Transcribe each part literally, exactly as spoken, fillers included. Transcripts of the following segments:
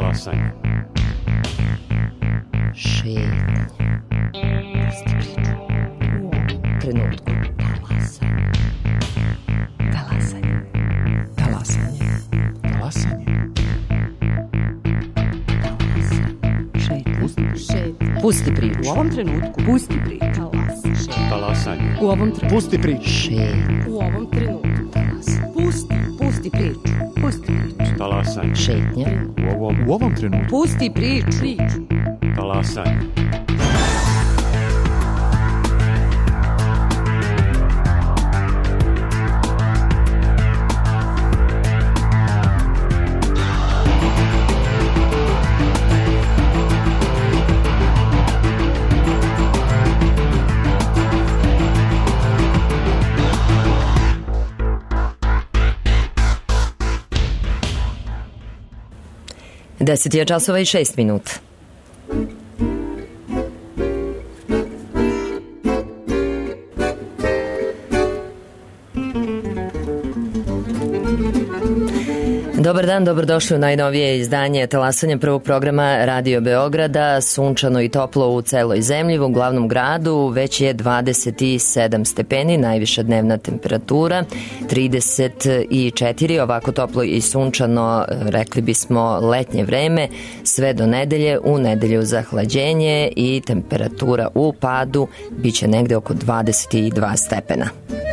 Talasanje. Šetnja. Pusti priču. U ovom trenutku. Talasanje. Talasanje. Talasanje. Talasanje. Šetnja. Pusti priču. U ovom trenutku. Pusti priču. Talasanje. U ovom trenutku. Pusti priču. Šetnja. U ovom trenutku. Pusti. Pusti priču. Pusti priču. Talasanje. Šetnja. U ovom, u ovom trenutku. Pusti priču. Talasanje. Deset je časova i šest minuta. Dobar dan, dobrodošli u najnovije izdanje Talasanja prvog programa Radio Beograda. Sunčano i toplo u celoj zemlji, u glavnom gradu već je dvadeset sedam stepeni, najviša dnevna temperatura, trideset četiri, ovako toplo i sunčano, rekli bismo letnje vreme, sve do nedelje. U nedelju zahlađenje i temperatura u padu biće negde oko dvadeset dva stepena.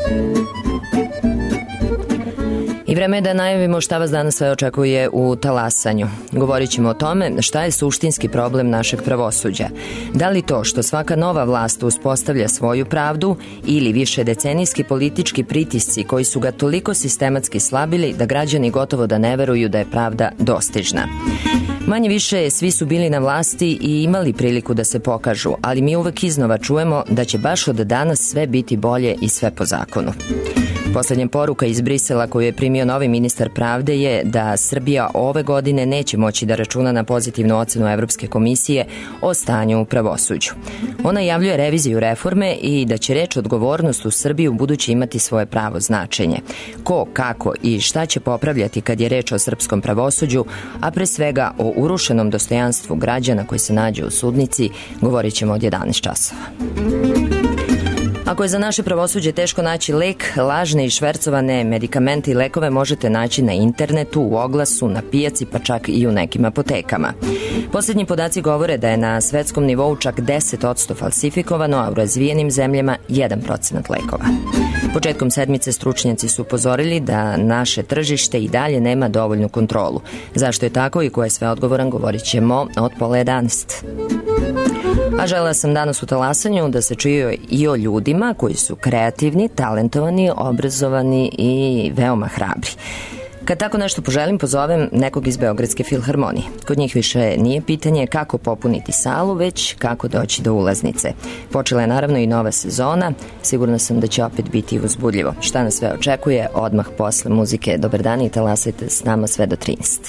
I vreme je da najavimo šta vas danas sve očekuje u Talasanju. Govorit ćemo o tome šta je suštinski problem našeg pravosuđa. Da li to što svaka nova vlast uspostavlja svoju pravdu ili više decenijski politički pritisci koji su ga toliko sistematski slabili da građani gotovo da ne veruju da je pravda dostižna. Manje više svi su bili na vlasti i imali priliku da se pokažu, ali mi uvek iznova čujemo da će baš od danas sve biti bolje i sve po zakonu. Poslednja poruka iz Brisela koju je primio novi ministar pravde je da Srbija ove godine neće moći da računa na pozitivnu ocenu Evropske komisije o stanju u pravosuđu. Ona javljuje reviziju reforme i da će reč odgovornost u Srbiji u budući imati svoje pravo značenje. Ko, kako i šta će popravljati kad je reč o srpskom pravosuđu, a pre svega o urušenom dostojanstvu građana koji se nađe u sudnici, govorit ćemo od jedanaest časova. Ako je za naše pravosuđe teško naći lek, lažne i švercovane medikamente i lekove možete naći na internetu, u oglasu, na pijaci, pa čak i u nekim apotekama. Poslednji podaci govore da je na svetskom nivou čak deset posto falsifikovano, a u razvijenim zemljama jedan procenat lekova. Početkom sedmice stručnjaci su upozorili da naše tržište i dalje nema dovoljnu kontrolu. Zašto je tako i ko je sve odgovoran, govorit ćemo od pola jedanaest. A želela sam danas u Talasanju da se čuje i o ljudima koji su kreativni, talentovani, obrazovani i veoma hrabri. Kad tako nešto poželim, pozovem nekog iz Beogradske filharmonije. Kod njih više nije pitanje kako popuniti salu, već kako doći do ulaznice. Počela je naravno i nova sezona, sigurna sam da će opet biti uzbudljivo. Šta nas sve očekuje odmah posle muzike. Dobar dan i talasajte s nama sve do trinaest.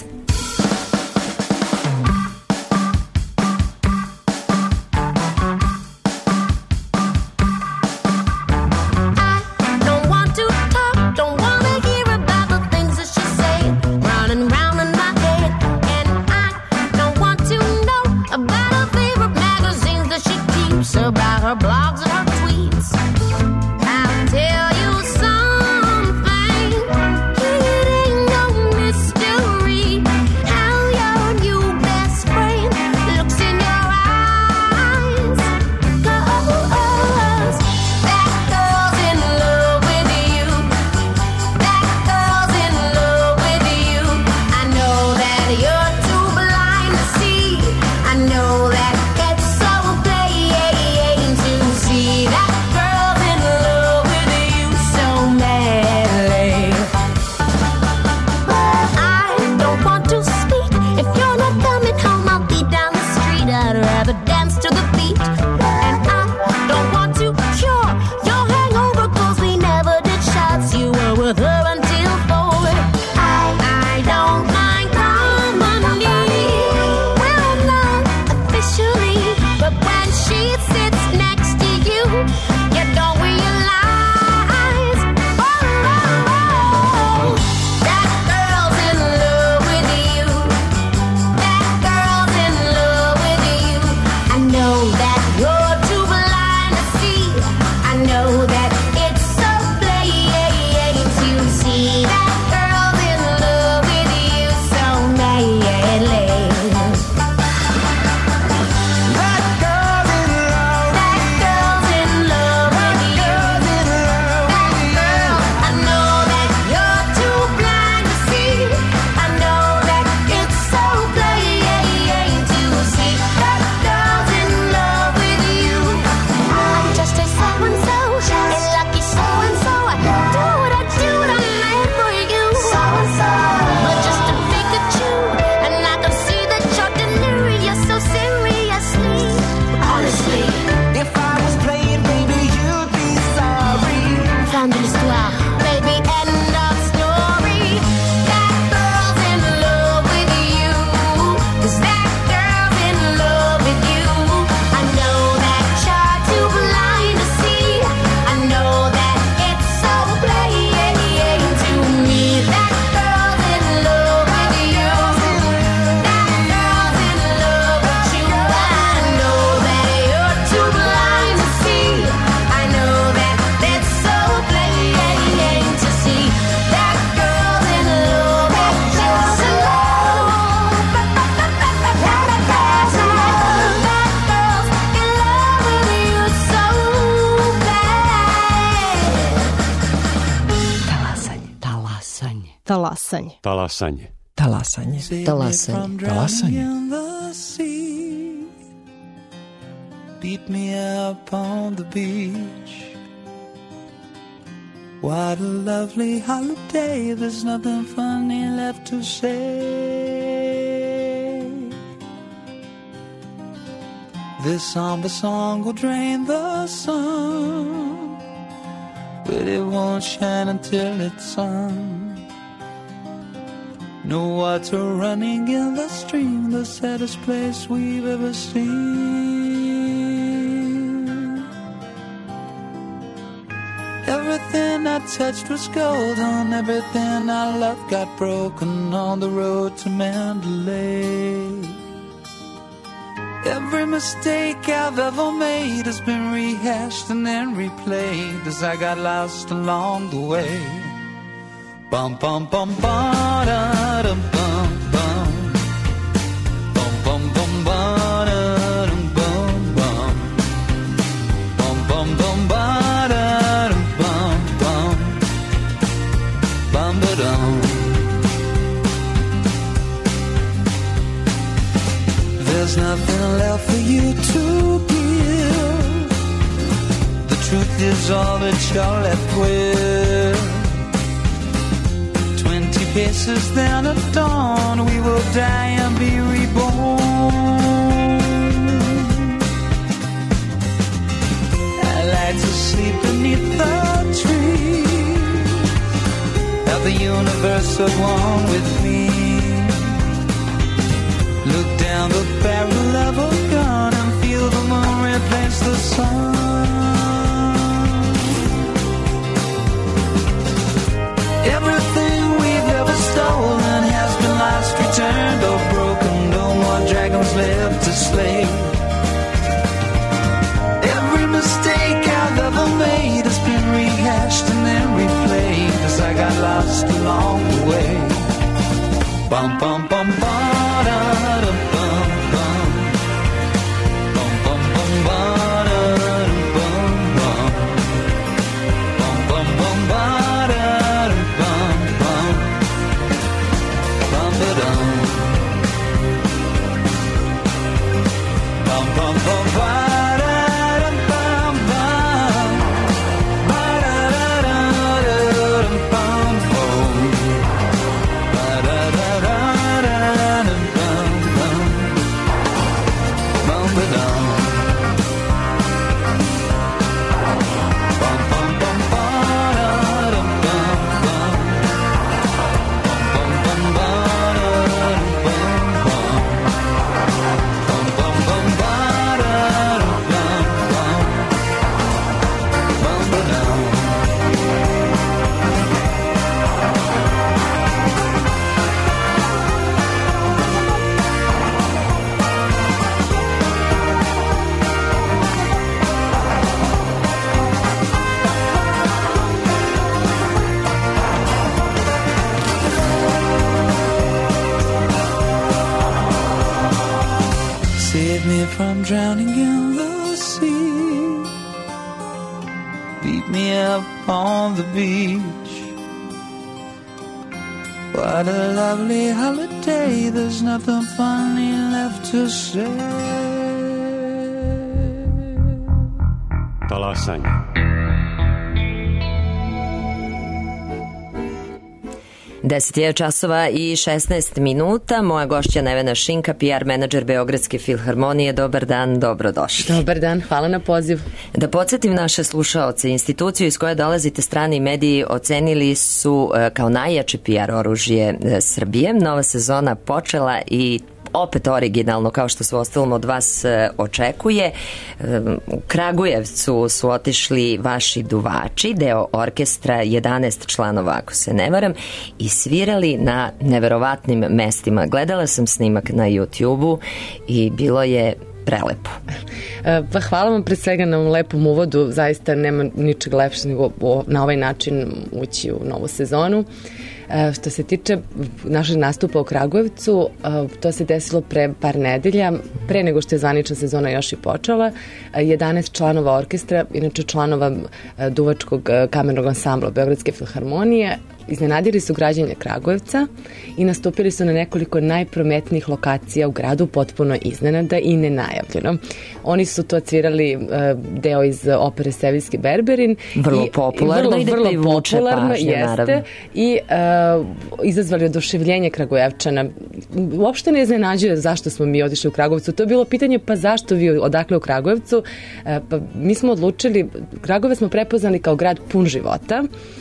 About her blogs and her tweets, I'll tell you something. It ain't no mystery. Talasanje. Talasanje. Talasanje. Talasanje. Talasanje. Beat me up on the beach. What a lovely holiday. There's nothing funny left to say. This somber song will drain the sun, but it won't shine until it's sung. No water running in the stream, the saddest place we've ever seen. Everything I touched was golden, everything I loved got broken on the road to Mandalay. Every mistake I've ever made has been rehashed and then replayed as I got lost along the way. Bum bum bum ba da dum bum bum. Bum bum bum ba da dum bum bum. Bum bum bum ba da dum bum bum. Bum ba dum. There's nothing left for you to give. The truth is all that you're left with. Twenty paces then at dawn, we will die and be reborn. I like to sleep beneath the trees, have the universe at one with me. Look down the barrel of a gun and feel the moon replace the sun. Everything we've ever stolen has been lost, returned, or broken. No more dragons left to slay. Every mistake I've ever made has been rehashed and then replayed as I got lost along the way. Bum bum bum bum. From drowning in the sea, beat me up on the beach. What a lovely holiday, there's nothing funny left to say. Talasanje. deset je časova i šesnaest minuta. Moja gošća Nevena Šinka, P R menadžer Beogradske filharmonije. Dobar dan, dobrodošli. Dobar dan, hvala na pozivu. Da podsjetim naše slušaoce, instituciju iz koje dolazite, strani mediji ocenili su kao najjače P R oružje Srbije. Nova sezona počela i opet originalno, kao što se ostalom od vas očekuje. U Kragujevcu su otišli vaši duvači, deo orkestra, jedanaest članova ako se ne varam, i svirali na neverovatnim mestima. Gledala sam snimak na YouTube-u i bilo je prelepo. Pa hvala vam pre svega na lepom uvodu, zaista nema ničeg lepše nego na ovaj način ući u novu sezonu. Što se tiče našeg nastupa u Kragujevcu, to se desilo pre par nedelja, pre nego što je zvanična sezona još i počela. jedanaest članova orkestra, inače članova duvačkog kamernog ansambla Beogradske filharmonije, iznenadili su građane Kragujevca i nastupili su na nekoliko najprometnijih lokacija u gradu, potpuno iznenada i nenajavljeno. Oni su to odsvirali uh, deo iz opere Seviljski Berberin. Vrlo i, popularno i vrlo, i da privuče pažnju, naravno. I uh, izazvali oduševljenje Kragujevčana. Uopšte ne iznenađuje zašto smo mi otišli u Kragujevcu. To je bilo pitanje, pa zašto vi odakle u Kragujevcu? Uh, pa mi smo odlučili, Kragujevac smo prepoznali kao grad pun života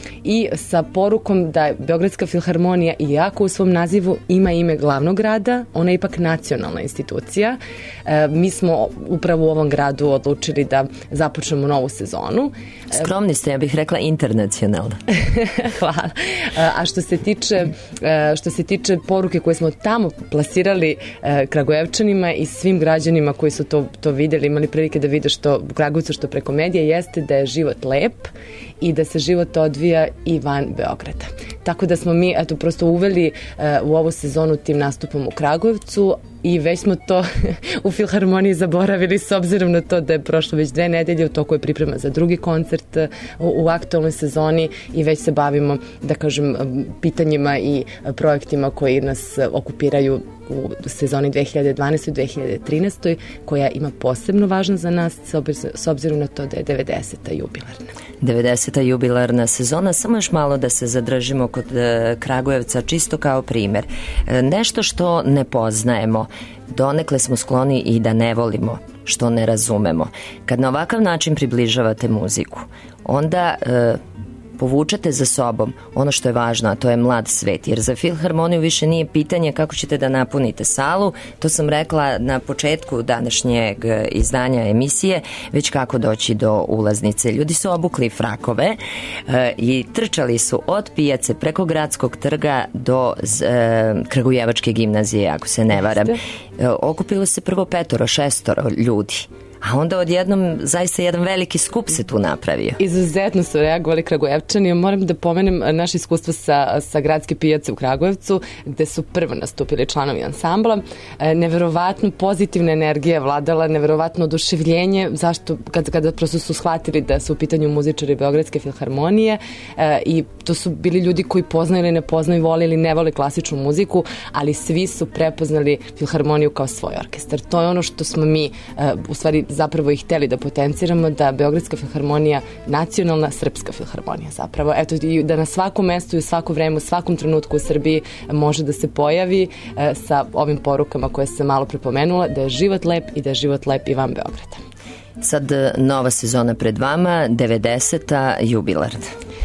i sa porukom da Beogradska filharmonija, iako u svom nazivu ima ime glavnog grada, ona je ipak nacionalna institucija. E, mi smo upravo u ovom gradu odlučili da započnemo novu sezonu. Skromni ste, ja bih rekla internacionalna. Hvala. A što se tiče, što se tiče poruke koje smo tamo plasirali Kragujevčanima i svim građanima koji su to, to videli, imali prilike da vide što u Kragujevcu, što preko medija, jeste da je život lep i da se život odvija i van Beograda. Tako da smo mi eto prosto uveli uh, u ovu sezonu tim nastupom u Kragujevcu i već smo to u Filharmoniji zaboravili s obzirom na to da je prošlo već dve nedelje, u toku je priprema za drugi koncert u, u aktualnoj sezoni i već se bavimo, da kažem, pitanjima i projektima koji nas okupiraju u sezoni dve hiljade dvanaeste dve hiljade trinaeste koja ima posebno važno za nas s obzirom na to da je devedeseta jubilarna. devedeseta jubilarna sezona, samo još malo da se zadržimo kod Kragujevca, čisto kao primer. Nešto što ne poznajemo, donekle smo skloni i da ne volimo, što ne razumemo. Kad na ovakav način približavate muziku, onda e, povučete za sobom ono što je važno, a to je mlad svet, jer za Filharmoniju više nije pitanje kako ćete da napunite salu, to sam rekla na početku današnjeg izdanja emisije, već kako doći do ulaznice. Ljudi su obukli frakove e, i trčali su od pijace preko Gradskog trga do e, Kragujevačke gimnazije, ako se ne varam. E, okupilo se prvo petoro, šestoro ljudi. A onda odjednom zaista jedan veliki skup se tu napravio. Izuzetno su reagovali Kragujevčani. Moram da pomenem naše iskustvo sa, sa gradske pijace u Kragujevcu, gde su prvo nastupili članovi ansambla. E, neverovatno pozitivna energija vladala, neverovatno oduševljenje, zašto, kad, kada prosto su shvatili da su u pitanju muzičari Beogradske filharmonije e, i to su bili ljudi koji poznaju ili ne poznaju, vole ili ne vole klasičnu muziku, ali svi su prepoznali Filharmoniju kao svoj orkestar. To je ono što smo mi e, u stvari zapravo i hteli da potenciramo, da Beogradska filharmonija, nacionalna srpska filharmonija zapravo, eto, i da na svakom mestu i u svako vreme, u svakom trenutku u Srbiji može da se pojavi e, sa ovim porukama koje sam malo prepomenula, da je život lep i da je život lep i van Beograda. Sad nova sezona pred vama, devedeseta jubilarna.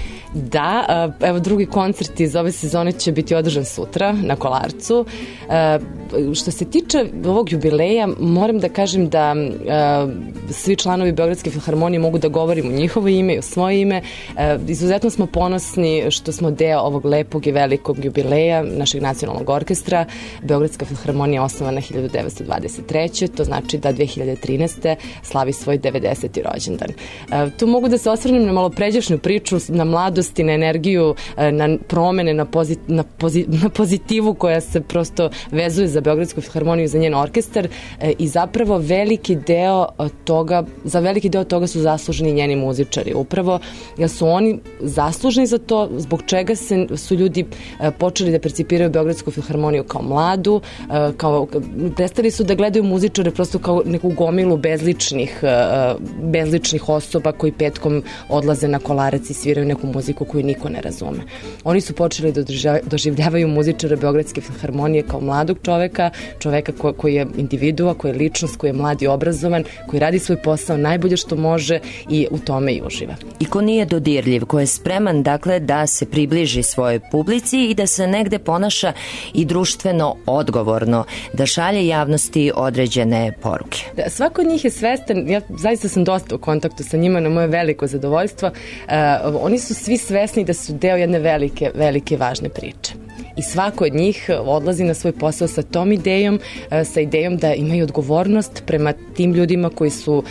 Da, evo drugi koncert iz ove sezone će biti održan sutra na Kolarcu. Što se tiče ovog jubileja, moram da kažem da svi članovi Beogradske filharmonije mogu da govorim u njihovo ime i u svoje ime. Izuzetno smo ponosni što smo deo ovog lepog i velikog jubileja našeg nacionalnog orkestra. Beogradska filharmonija je osnovana hiljadu devetsto dvadeset treće To znači da dve hiljade trinaeste slavi svoj devedeseti rođendan. Tu mogu da se osvrnem na malo pređašnju priču, na mladu, na energiju, na promene, na, pozit, na, pozit, na pozitivu koja se prosto vezuje za Beogradsku filharmoniju, za njen orkestar i zapravo veliki deo toga, za veliki deo toga su zasluženi njeni muzičari. Upravo jer su oni zaslužni za to, zbog čega se, su ljudi počeli da percipiraju Beogradsku filharmoniju kao mladu, kao, prestali su da gledaju muzičare prosto kao neku gomilu bezličnih, bezličnih osoba koji petkom odlaze na Kolarac i sviraju neku muziku koju niko ne razume. Oni su počeli da doživljavaju muzičara Beogradske filharmonije kao mladog čoveka, čoveka ko, koji je individua, koji je ličnost, koji je mlad i obrazovan, koji radi svoj posao najbolje što može i u tome i uživa. I ko nije dodirljiv, ko je spreman dakle da se približi svojoj publici i da se negde ponaša i društveno odgovorno, da šalje javnosti određene poruke. Da, svako od njih je svestan, ja zaista sam dosta u kontaktu sa njima, na moje veliko zadovoljstvo. Uh, oni su svi svesni da su deo jedne velike, velike važne priče. i svako od njih odlazi na svoj posao sa tom idejom, sa idejom da imaju odgovornost prema tim ljudima koji su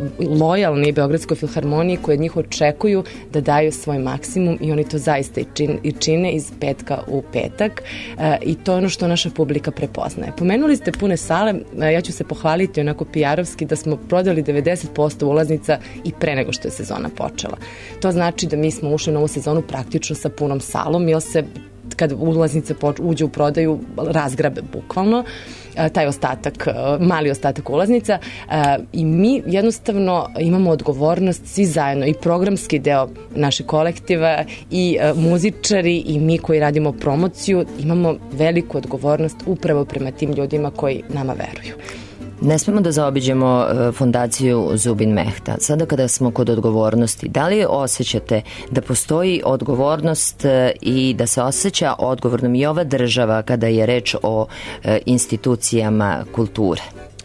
lojalni Beogradskoj filharmoniji, koji od njih očekuju da daju svoj maksimum i oni to zaista i čine, i čine iz petka u petak i to je ono što naša publika prepoznaje. Pomenuli ste pune sale, ja ću se pohvaliti onako P R-ovski da smo prodali devedeset posto ulaznica i pre nego što je sezona počela. To znači da mi smo ušli u novu sezonu praktično sa punom salom, jer se kad ulaznice uđe u prodaju razgrabe bukvalno taj ostatak, mali ostatak ulaznica i mi jednostavno imamo odgovornost svi zajedno i programski deo našeg kolektiva i muzičari i mi koji radimo promociju imamo veliku odgovornost upravo prema tim ljudima koji nama veruju. Ne smemo da zaobiđemo fondaciju Zubin Mehta. Sada kada smo kod odgovornosti, da li osjećate da postoji odgovornost i da se osjeća odgovornom i ova država kada je reč o institucijama kulture?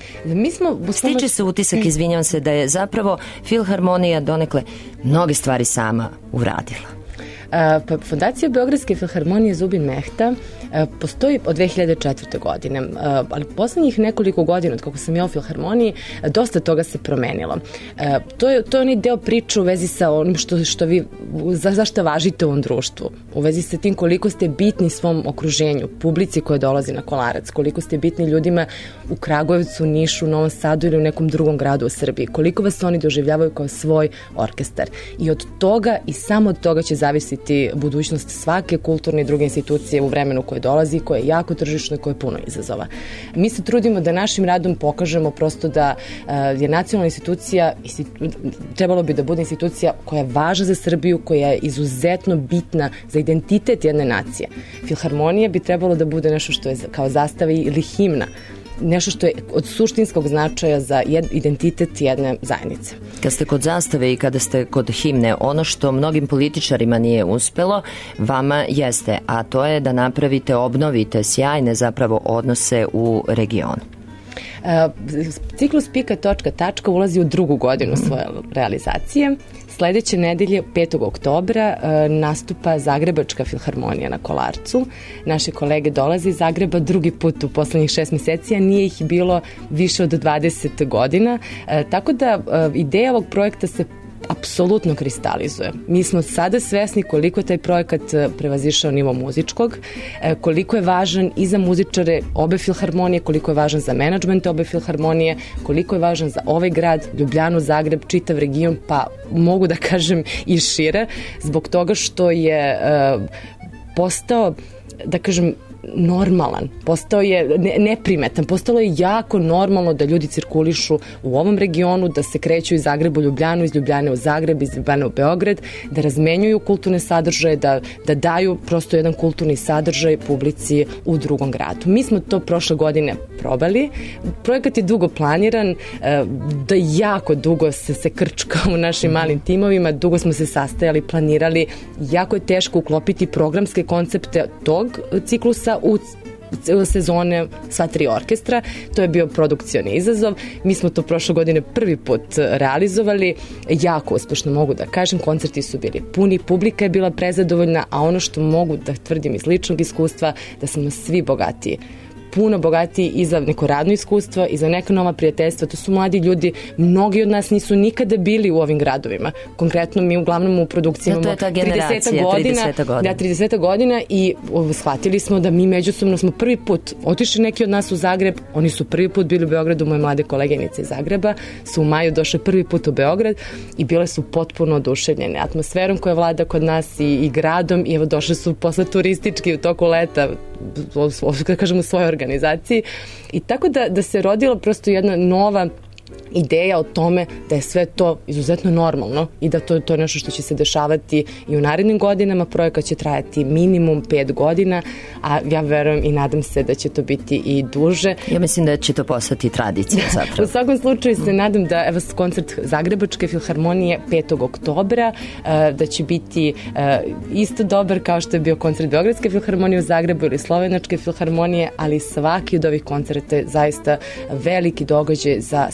Mi smo, Stiče se utisak, izvinjam se, da je zapravo Filharmonija donekle mnoge stvari sama uradila. Pa, Fondacija Beogradske filharmonije Zubin Mehta postoji od dve hiljade četvrte. godine, ali poslednjih nekoliko godina od kako sam ja u filharmoniji, dosta toga se promenilo. To je, to je onaj deo priče u vezi sa onim što, što vi, za, zašto važite u ovom društvu, u vezi sa tim koliko ste bitni svom okruženju, publici koja dolazi na Kolarac, koliko ste bitni ljudima u Kragujevcu, Nišu, Novom Sadu ili u nekom drugom gradu u Srbiji, koliko vas oni doživljavaju kao svoj orkestar. I od toga i samo od toga će zavisiti budućnost svake kulturne i druge institucije u vremenu koje dolazi, koje je jako tržišno i koje je puno izazova. Mi se trudimo da našim radom pokažemo prosto da uh, je nacionalna institucija, institu, trebalo bi da bude institucija koja je važna za Srbiju, koja je izuzetno bitna za identitet jedne nacije. Filharmonija bi trebalo da bude nešto što je kao zastava ili himna, nešto što je od suštinskog značaja za jed, identitet jedne zajednice. Kad ste kod zastave i kada ste kod himne, ono što mnogim političarima nije uspelo, vama jeste, a to je da napravite, obnovite sjajne zapravo odnose u regionu. Ciklus Pika točka tačka ulazi u drugu godinu svoje realizacije. Sledeće nedelje, petog oktobra, nastupa Zagrebačka filharmonija na Kolarcu. Naše kolege dolaze iz Zagreba drugi put u poslednjih šest meseci, a nije ih bilo više od dvadeset godina. Tako da ideja ovog projekta se apsolutno kristalizuje. Mi smo sada svesni koliko taj projekat prevazišao nivo muzičkog, koliko je važan i za muzičare obe filharmonije, koliko je važan za menadžment obe filharmonije, koliko je važan za ovaj grad, Ljubljanu, Zagreb, čitav region, pa mogu da kažem i šire, zbog toga što je postao, da kažem, normalan, postao je neprimetan, postalo je jako normalno da ljudi cirkulišu u ovom regionu, da se kreću iz Zagreba u Ljubljanu, iz Ljubljane u Zagreb, iz Ljubljane u Beograd, da razmenjuju kulturne sadržaje, da, da daju prosto jedan kulturni sadržaj publici u drugom gradu. Mi smo to prošle godine probali. Projekat je dugo planiran, da jako dugo se, se krčka u našim malim timovima, dugo smo se sastajali, planirali, jako je teško uklopiti programske koncepte tog ciklusa u sezone sva tri orkestra. To je bio produkcioni izazov. Mi smo to prošle godine prvi put realizovali. Jako uspešno mogu da kažem. Koncerti su bili puni, publika je bila prezadovoljna, a ono što mogu da tvrdim iz ličnog iskustva, da smo svi bogatiji. Puno bogatiji i za neko radno iskustvo i za neka nova prijateljstva. To su mladi ljudi, mnogi od nas nisu nikada bili u ovim gradovima. Konkretno mi uglavnom u produkciji imamo trideset godina, da, trideset godina i shvatili smo da mi međusobno smo prvi put otišli neki od nas u Zagreb, oni su prvi put bili u Beogradu, moje mlade koleginice iz Zagreba su u maju došle prvi put u Beograd i bile su potpuno oduševljene atmosferom koja vlada kod nas i, i gradom i evo došle su posle turistički u toku leta, da kažemo u svojoj organizaciji i tako da, da se rodila prosto jedna nova ideja o tome da je sve to izuzetno normalno i da to, to je nešto što će se dešavati i u narednim godinama. Projekat će trajati minimum pet godina, a ja verujem i nadam se da će to biti i duže. Ja mislim da će to postati tradicija zapravo. U svakom slučaju se nadam da evo koncert Zagrebačke filharmonije petog oktobra, da će biti isto dobar kao što je bio koncert Beogradske filharmonije u Zagrebu ili Slovenačke filharmonije, ali svaki od ovih koncerta je zaista veliki događaj za svaki od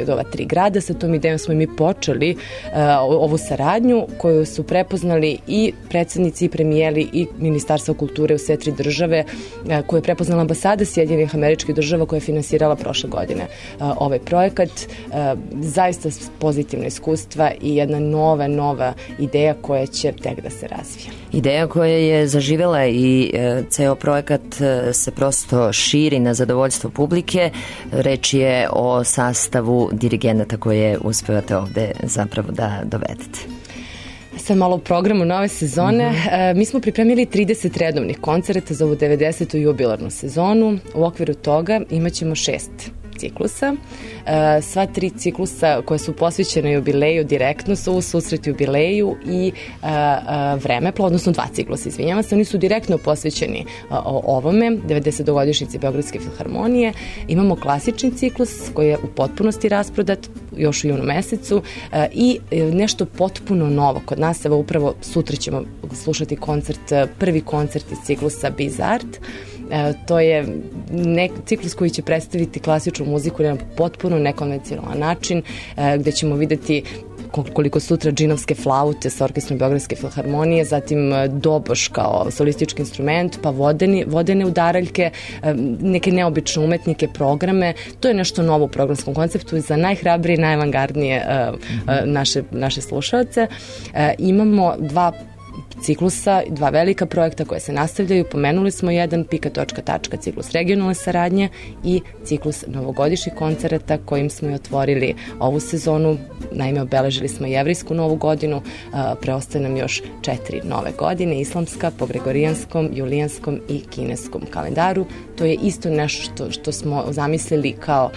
od ova tri grada. Sa tom idejom smo i mi počeli uh, ovu saradnju koju su prepoznali i predsednici i premijeri i Ministarstvo kulture u sve tri države, uh, koje je prepoznala ambasada Sjedinjenih Američkih Država koja je finansirala prošle godine uh, ovaj projekat. Uh, zaista pozitivna iskustva i jedna nova, nova ideja koja će tek da se razvija. Ideja koja je zaživela i e, ceo projekat e, se prosto širi na zadovoljstvo publike. Reč je o sastavu dirigenata koje uspevate ovde zapravo da dovedete. Sad malo o programu nove sezone. Mm-hmm. E, mi smo pripremili trideset redovnih koncerata za ovu devedesetu jubilarnu sezonu. U okviru toga imaćemo šest ciklusa. E, sva tri ciklusa koje su posvećene jubileju direktno su u susret jubileju i a, a, vremepla, odnosno dva ciklusa, izvinjava se, oni su direktno posvećeni a, o ovome, devedesetogodišnjici Beogradske filharmonije. Imamo klasični ciklus koji je u potpunosti rasprodat još u junu mesecu a, i nešto potpuno novo kod nas. Evo upravo sutra ćemo slušati koncert, prvi koncert iz ciklusa Bizart. E, to je nek, ciklus koji će predstaviti klasičnu muziku na potpuno nekonvencionalan način, e, gde ćemo videti koliko sutra džinovske flaute sa orkestrom Beogradske filharmonije, zatim doboš kao solistički instrument, pa vodeni, vodene udaraljke, neke neobične umetnike, programe. To je nešto novo u programskom konceptu i za najhrabrije i najavangardnije naše, naše slušalce. Imamo dva ciklusa, dva velika projekta koje se nastavljaju. Pomenuli smo jedan, Pika točka tačka, ciklus regionalne saradnje i ciklus novogodišnjih koncerata kojim smo i otvorili ovu sezonu. Naime, obeležili smo jevrijsku novu godinu, preostaje nam još četiri nove godine, islamska, po gregorijanskom, julijanskom i kineskom kalendaru. To je isto nešto što, što smo zamislili kao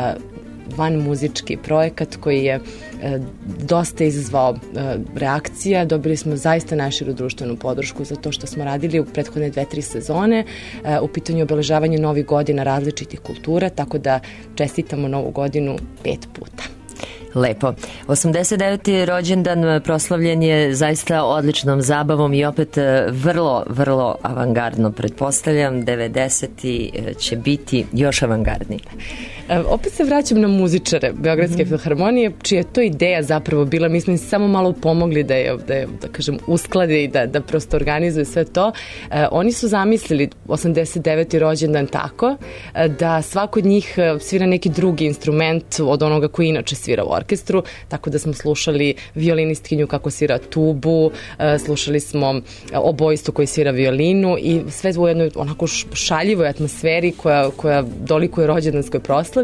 van muzički projekat koji je e, dosta izazvao e, reakcija. Dobili smo zaista najširu društvenu podršku za to što smo radili u prethodne dve, tri sezone e, u pitanju obeležavanja novih godina različitih kultura, tako da čestitamo novu godinu pet puta. Lepo. osamdeset deveti rođendan proslavljen je zaista odličnom zabavom i opet vrlo, vrlo avangardno. Pretpostavljam, devedeseti će biti još avangardniji. Opet se vraćam na muzičare Beogradske mm-hmm. filharmonije, čija je to ideja zapravo bila. Mi smo im samo malo pomogli da je, da je da kažem, usklade i da, da prosto organizuje sve to. E, oni su zamislili osamdeset deveti rođendan tako da svako od njih svira neki drugi instrument od onoga koji inače svira u orkestru, tako da smo slušali violinistkinju kako svira tubu, e, slušali smo obojistu koji svira violinu i sve u jednoj onako šaljivoj atmosferi koja, koja dolikuje rođendanskoj proslavi.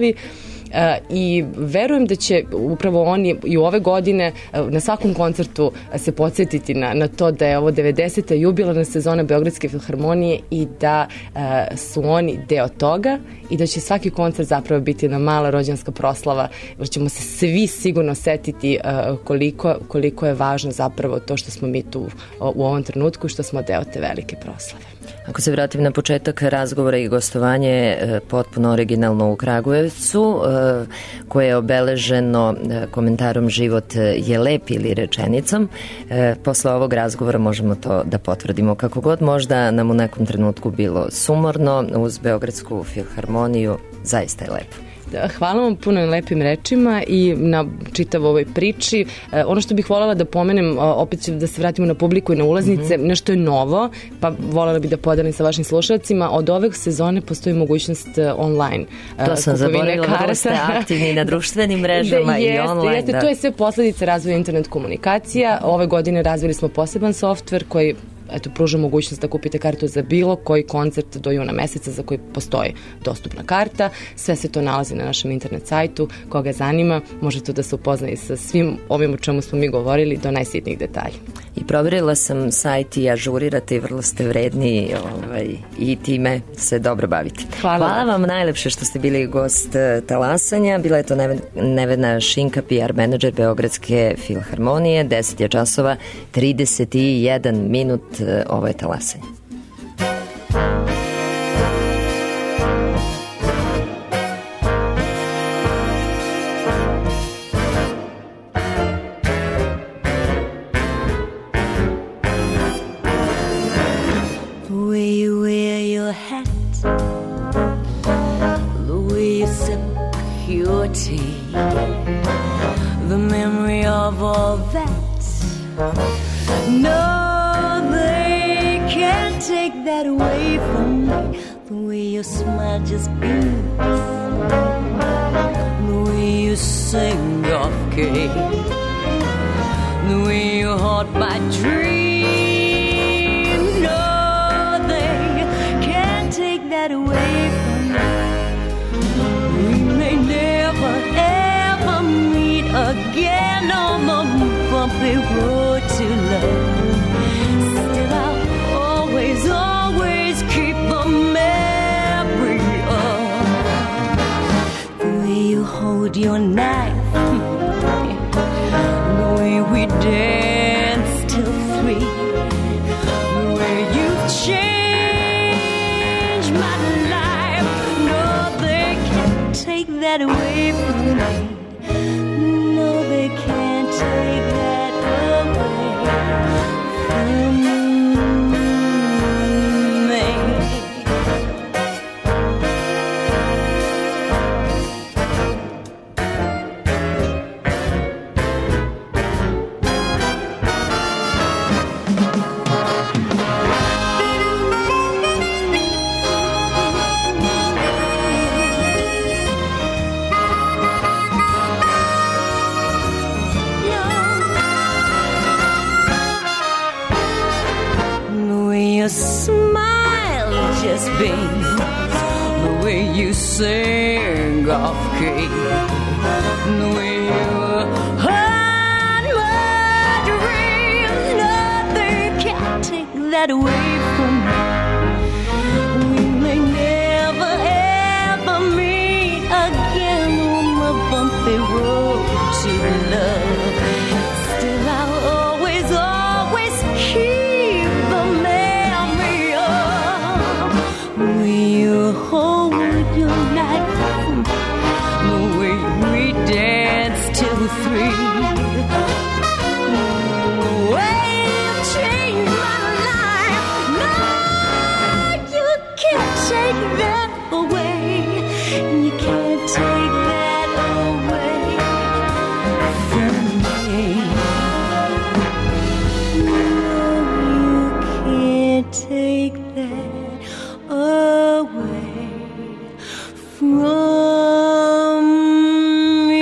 I verujem da će upravo oni i u ove godine na svakom koncertu se podsjetiti na, na to da je ovo devedeseta jubilarna sezona Beogradske filharmonije i da su oni deo toga i da će svaki koncert zapravo biti jedna mala rođendanska proslava, jer ćemo se svi sigurno setiti koliko, koliko je važno zapravo to što smo mi tu u ovom trenutku i što smo deo te velike proslave. Ako se vratim na početak razgovora i gostovanje potpuno originalno u Kragujevcu, koje je obeleženo komentarom Život je lep ili rečenicom, posle ovog razgovora možemo to da potvrdimo. Kako god možda nam u nekom trenutku bilo sumorno, uz Beogradsku filharmoniju zaista je lepo. Hvala vam puno na lepim rečima i na čitavoj ovoj priči. E, ono što bih voljela da pomenem, opet ću da se vratimo na publiku i na ulaznice, mm-hmm. nešto je novo, pa voljela bih da podelim sa vašim slušalcima. Od ove sezone postoji mogućnost online. To sam zaboravila, vrlo ste aktivni na društvenim mrežama da, i jeste, online. Jeste, da. To je sve posledica razvoja internet komunikacija. Ove godine razvili smo poseban softver koji eto, pruža mogućnost da kupite kartu za bilo koji koncert do juna meseca za koji postoji dostupna karta. Sve se to nalazi na našem internet sajtu. Koga zanima, možete da se upoznaje sa svim ovim o čemu smo mi govorili do najsitnijih detalja. I proverila sam sajt i ažurirate i vrlo ste vredni ovaj, i time se dobro bavite. Hvala, Hvala vam najlepše što ste bili gost Talasanja. Bila je to Nevena Šinka, P R menadžer Beogradske filharmonije. deset je časova, trideset jedan minut. Ovo je Talasanje. The way you wear your hat, the way you sip your tea, take that away from me. The way your smile just beams, the way you sing off key, the way you haunt my dreams. No, they can't take that away from me. We may never ever meet again on the bumpy road to love. Still I'll always, always keep the memory of the way you hold your knife, the way we dance till three, the way you've changed my life. No, they can't take that away from me. No, they can't take that away from me. Your smile just beams, the way you sing off key, the way you haunt my dreams. Nothing can take that away from me. We may never ever meet again on the bumpy road to love. Still I'll always, always keep the memory of you hold your knife, the way we dance till three, the way you changed my life. No, you can't take that away. You can't take that away from me. No, you can't take that away from me.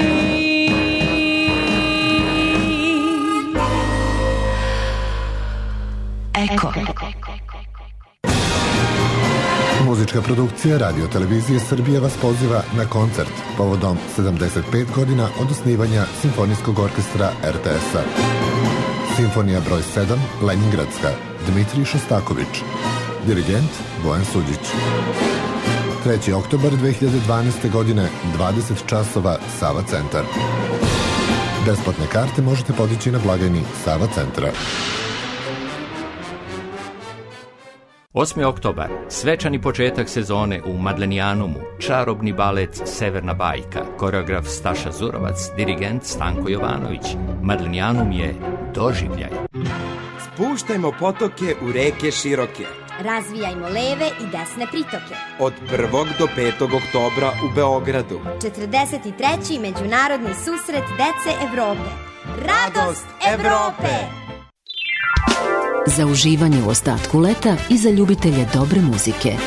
Eko. Muzička produkcija Radio Televizije Srbije vas poziva na koncert povodom sedamdeset pet godina od osnivanja Simfonijskog orkestra er te es-a. Simfonija broj sedam, Leningradska, Dmitrij Šostaković. Dirigent Bojan Suđić. treći oktobar dve hiljade dvanaeste. godine, dvadeset časova, Sava centar. Besplatne karte možete podići na blagajni Sava centra. osmi oktobar, svečani početak sezone u Madlenijanumu, čarobni balet Severna bajka, koreograf Staša Zurovac, dirigent Stanko Jovanović. Madlenijanum je doživljaj. Spuštajmo potoke u reke široke. Razvijajmo leve i desne pritoke. Od prvog do petog oktobra u Beogradu. četrdeset treći Međunarodni susret dece Evrope. Radost Evrope! Za uživanje u ostatku leta i za ljubitelje dobre muzike.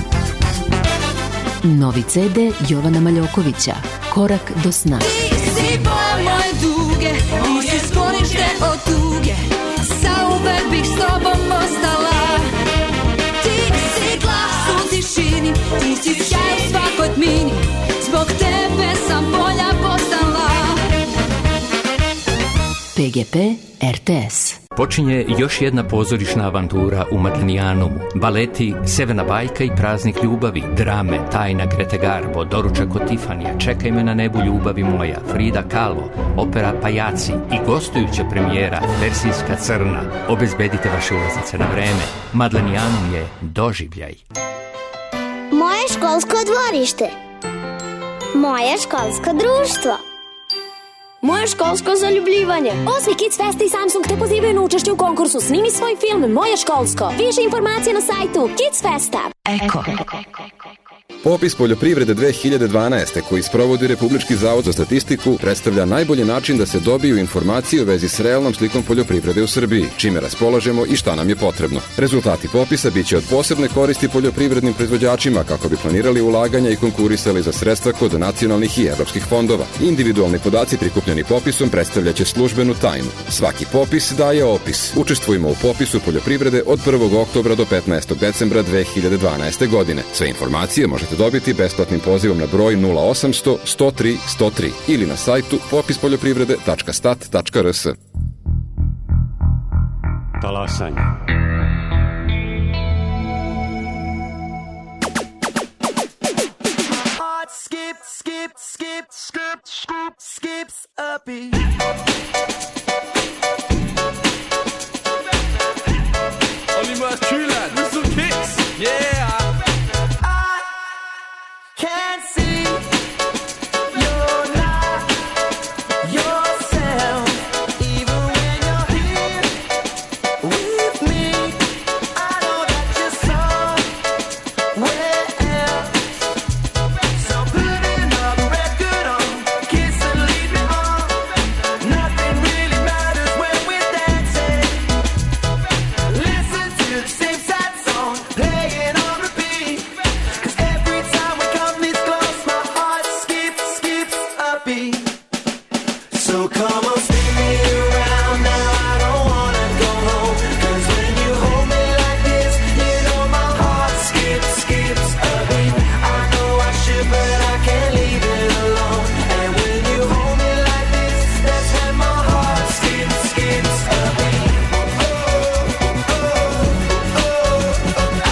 Novi ce de Jovana Maljokovića, Korak do sna. Ti si boje moje duge, ti si sklonište od tuge, zauvek bih s tobom ostala. Ti si glas u tišini, ti si sjaj u svakoj tmini, zbog tebe sam bolja postala. pe ge pe er te es. Počinje još jedna pozorišna avantura u Madlenijanumu. Baleti Severna bajka i Praznik ljubavi, drame Tajna Grete Garbo, Doručak od Tifanija, Čekaj me na nebu ljubavi moja, Frida Kahlo, opera Pajaci i gostujuća premijera Persijska crna. Obezbedite vaše ulaznice na vreme. Madlenijanum je doživljaj. Moje školsko dvorište. Moje školsko društvo. Moje školsko zaljubljivanje. Osmi Kids Fest i Samsung te pozivaju na učešće u konkursu Snimi svoj film Moje školsko. Više informacije na sajtu Kids Festa. Eko. Popis poljoprivrede dve hiljade dvanaeste koji sprovodi Republički zavod za statistiku predstavlja najbolji način da se dobiju informacije u vezi s realnom slikom poljoprivrede u Srbiji, čime raspolažemo i šta nam je potrebno. Rezultati popisa biće od posebne koristi poljoprivrednim proizvođačima kako bi planirali ulaganja i konkurisali za sredstva kod nacionalnih i evropskih fondova. Individualni podaci prikupljeni popisom predstavljaće službenu tajnu. Svaki popis daje opis. Učestvujemo u popisu poljoprivrede od prvog oktobra do petnaestog decembra dve hiljade dvanaeste. godine. Sve informacije možete dobiti besplatnim pozivom na broj nula osamsto sto tri sto tri ili na sajtu popis poljoprivrede tačka stat tačka r s. Talasanje. Skip, skip, skip, skip, skip, skips a beat. Only must true lad with some kicks, yeah. I can't see you're not yourself, even when you're here with me. I know that you're somewhere else. So put another record on, kiss and lead me on. Nothing really matters when we're dancing. Listen to the same sad song, playing on repeat. 'Cause every time we come this close, my heart skips, skips a beat. So come on, spin me around now, I don't wanna go home. 'Cause when you hold me like this, you know my heart skips, skips a beat. I know I should, but I can't leave it alone. And when you hold me like this, that's when my heart skips, skips a beat. Oh, oh, oh, oh,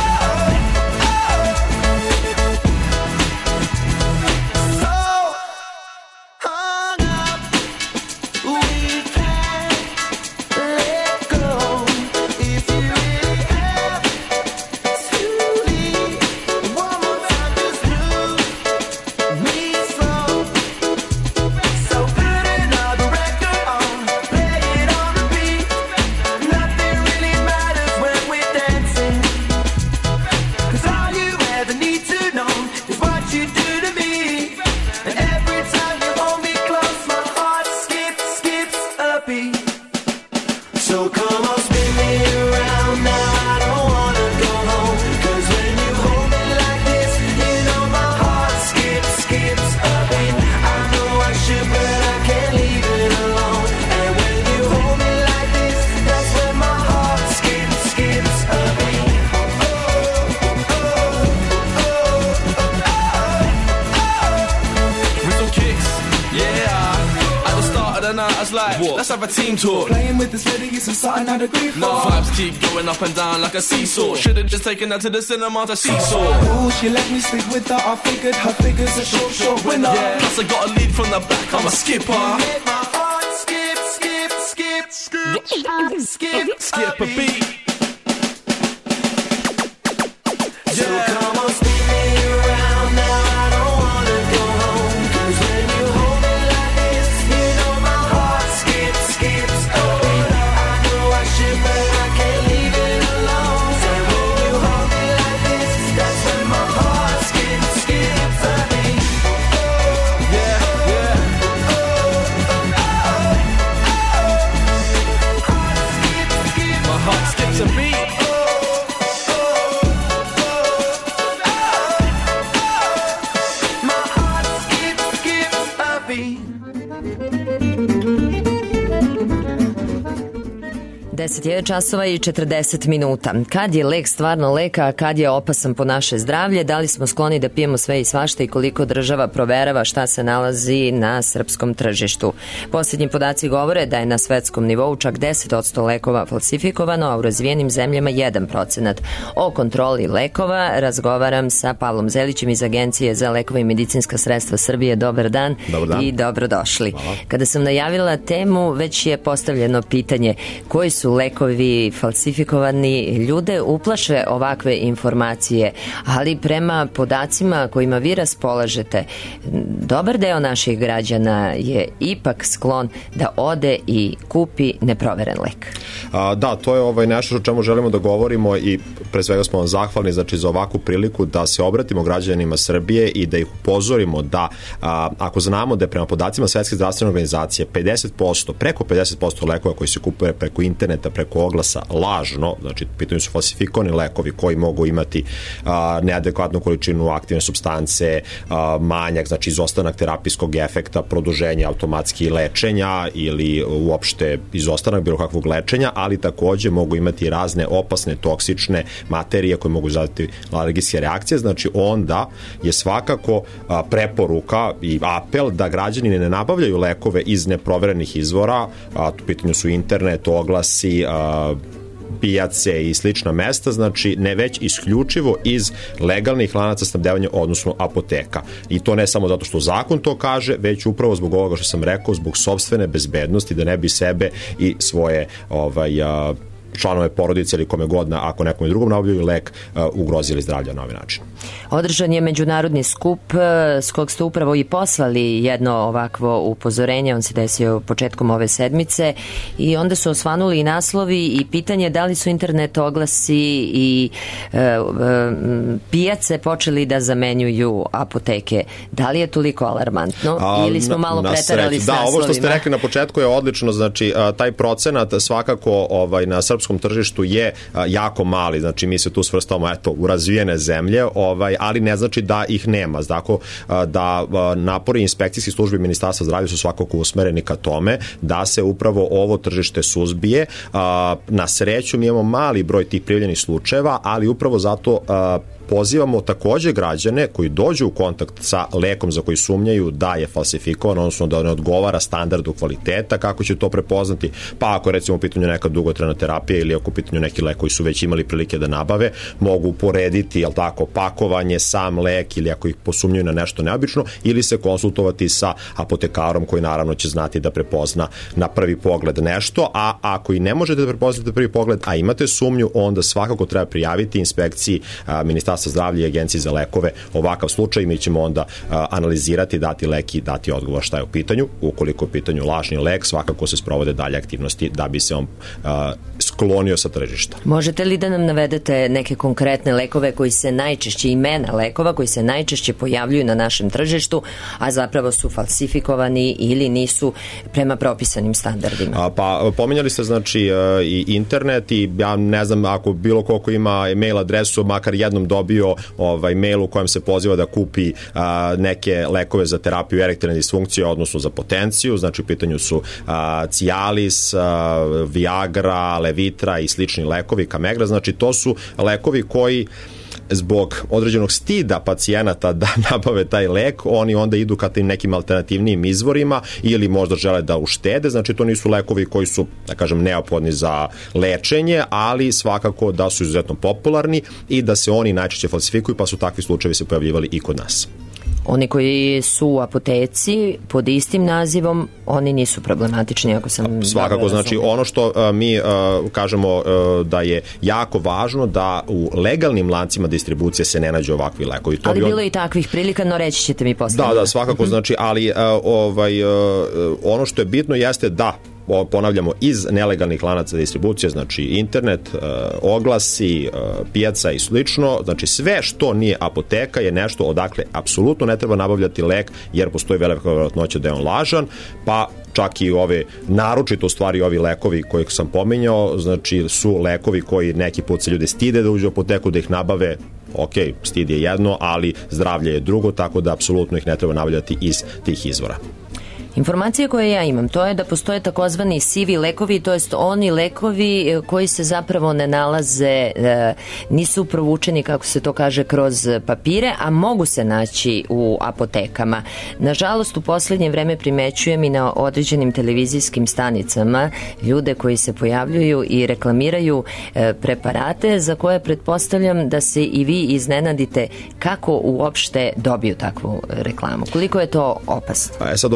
oh. So hung up, we can't let go. If you really have to leave, one more time, just move me slow. So put another record on, play it on repeat. Nothing really matters when we're dancing. 'Cause all you ever need to know is what you do to me. And every time you hold me close, my heart skips, skips a beat. So come on, spin me around now, I don't wanna go home. 'Cause when you hold me like this, you know my heart skips, skips a beat. I know I should, but I can't leave it alone. And when you hold me like this, that's when my heart skips, skips a beat. Oh, oh, oh, with some kicks, yeah. At the start of the night, I was like, let's have a team talk. Playing with this lady is something I'd agree for. No vibes keep going up and down like a seesaw. Should've just taken her to the cinema to seesaw. Ooh, she let me sleep with her. I figured her figure's a short, short winner. Yeah. Plus I got a lead from the back. I'm a skipper. You make my heart skip, skip, skip, skip, skip, skip a beat. So come on, spin me around now. I don't wanna go home. 'Cause when you hold me like this, you know my heart skips, skips a beat. I know I should, but I can't leave it alone. And when you hold me like this, that's when my heart skips, skips a beat. Yeah, yeah. My heart skips a beat. My heart skips, skips a beat. deset je časova i četrdeset minuta. Kad je lek stvarno lek, a kad je opasan po naše zdravlje, da li smo skloni da pijemo sve i svašta i koliko država proverava šta se nalazi na srpskom tržištu. Posljednji podaci govore da je na svetskom nivou čak deset posto lekova falsifikovano, a u razvijenim zemljama jedan procenat. O kontroli lekova razgovaram sa Pavlom Zelićem iz Agencije za lekove i medicinska sredstva Srbije. Dobar dan, Dobar dan. I dobrodošli. Hvala. Kada sam najavila temu, već je postavljeno pitanje koji su lekovi falsifikovani, ljude uplaše ovakve informacije, ali prema podacima kojima vi raspolažete, dobar deo naših građana je ipak sklon da ode i kupi neproveren lek. A, da, to je ovaj nešto o čemu želimo da govorimo i pre svega smo vam zahvalni znači, za ovakvu priliku da se obratimo građanima Srbije i da ih upozorimo da a, ako znamo da je prema podacima Svetske zdravstvene organizacije pedeset posto, preko pedeset posto lekova koji se kupuje preko interneta, preko oglasa lažno, znači pitanju su falsifikovani lekovi koji mogu imati a, neadekvatnu količinu aktivne supstance, a, manjak, znači izostanak terapijskog efekta, produženje automatski lečenja ili uopšte izostanak bilo kakvog lečenja, ali takođe mogu imati razne opasne, toksične materije koje mogu izazvati alergijske reakcije, znači onda je svakako a, preporuka i apel da građani ne nabavljaju lekove iz neproverenih izvora, a tu pitanju su internet, oglasi, a, pijace i slična mesta, znači ne već isključivo iz legalnih lanaca snabdevanja, odnosno apoteka. I to ne samo zato što zakon to kaže, već upravo zbog ovoga što sam rekao, zbog sopstvene bezbednosti, da ne bi sebe i svoje ovaj, a, članove porodice ili kome god, ako nekome drugom nabavljaju lek, uh, ugrozili zdravlje na ovaj način. Održan je međunarodni skup s kog ste upravo i poslali jedno ovakvo upozorenje, on se desio početkom ove sedmice i onda su osvanuli i naslovi i pitanje da li su internet oglasi i e, e, pijace počeli da zamenjuju apoteke. Da li je toliko alarmantno a, ili smo malo na, na preterali s naslovima? Da, ovo što ste rekli na početku je odlično, znači a, taj procenat svakako ovaj, na srpskom tržištu je a, jako mali, znači mi se tu svrstavamo eto, u razvijene zemlje, ovaj, ali ne znači da ih nema. Tako da napori inspekcijskih službi Ministarstva zdravlja su svakako usmereni ka tome da se upravo ovo tržište suzbije. Na sreću mi imamo mali broj tih prijavljenih slučajeva, ali upravo zato pozivamo takođe građane koji dođu u kontakt sa lekom za koji sumnjaju da je falsifikovan, odnosno da ne odgovara standardu kvaliteta, kako će to prepoznati, pa ako recimo u pitanju neka dugotrajna terapija ili ako u pitanju neki lek koji su već imali prilike da nabave, mogu uporediti, jel tako, pakovanje, sam lek ili ako ih posumnjaju na nešto neobično, ili se konsultovati sa apotekarom koji naravno će znati da prepozna na prvi pogled nešto, a ako i ne možete da prepoznate prvi pogled, a imate sumnju, onda svakako treba prijaviti inspekciji Ministarstva zdravlja i Agenciji za lekove ovakav slučaj i mi ćemo onda a, analizirati, dati lek i dati odgovor šta je u pitanju. Ukoliko je u pitanju lažni lek, svakako se sprovode dalje aktivnosti da bi se on a, sklonio sa tržišta. Možete li da nam navedete neke konkretne lekove koji se najčešće, imena lekova koji se najčešće pojavljuju na našem tržištu, a zapravo su falsifikovani ili nisu prema propisanim standardima? A, pa pominjali ste znači i internet i ja ne znam ako bilo koliko ima e-mail adresu, makar jednom dobio ovaj mail u kojem se poziva da kupi a, neke lekove za terapiju erektilne disfunkcije, odnosno za potenciju, znači u pitanju su a, Cialis, a, Viagra, Levitra i slični lekovi, Kamegra, znači to su lekovi koji zbog određenog stida pacijenata da nabave taj lek, oni onda idu ka tim nekim alternativnim izvorima ili možda žele da uštede, znači to nisu lekovi koji su, da kažem, neophodni za lečenje, ali svakako da su izuzetno popularni i da se oni najčešće falsifikuju, pa su takvi slučajevi se pojavljivali i kod nas. Oni koji su u apoteci pod istim nazivom, oni nisu problematični, ako sam... Svakako, znači ono što a, mi a, kažemo a, da je jako važno da u legalnim lancima distribucije se ne nađe ovakvi lekovi. To ali bi on... bilo i takvih prilika, no reći ćete mi posle. Da, da, svakako, znači, ali a, ovaj, a, ono što je bitno jeste da ponavljamo, iz nelegalnih lanaca distribucije, znači internet, oglasi, pijaca i slično, znači sve što nije apoteka je nešto odakle apsolutno ne treba nabavljati lek, jer postoji velika verovatnoća da je on lažan, pa čak i ove, naročito u stvari ovi lekovi koje sam pominjao, znači su lekovi koji neki put se ljudi stide da uđu u apoteku, da ih nabave. Ok, stid je jedno, ali zdravlje je drugo, tako da apsolutno ih ne treba nabavljati iz tih izvora. Informacije koje ja imam, to je da postoje takozvani sivi lekovi, to jest oni lekovi koji se zapravo ne nalaze, nisu provučeni, kako se to kaže, kroz papire, a mogu se naći u apotekama. Nažalost, u poslednje vreme primećujem i na određenim televizijskim stanicama ljude koji se pojavljuju i reklamiraju preparate za koje pretpostavljam da se i vi iznenadite kako uopšte dobiju takvu reklamu. Koliko je to opasno? E sad ovako, znači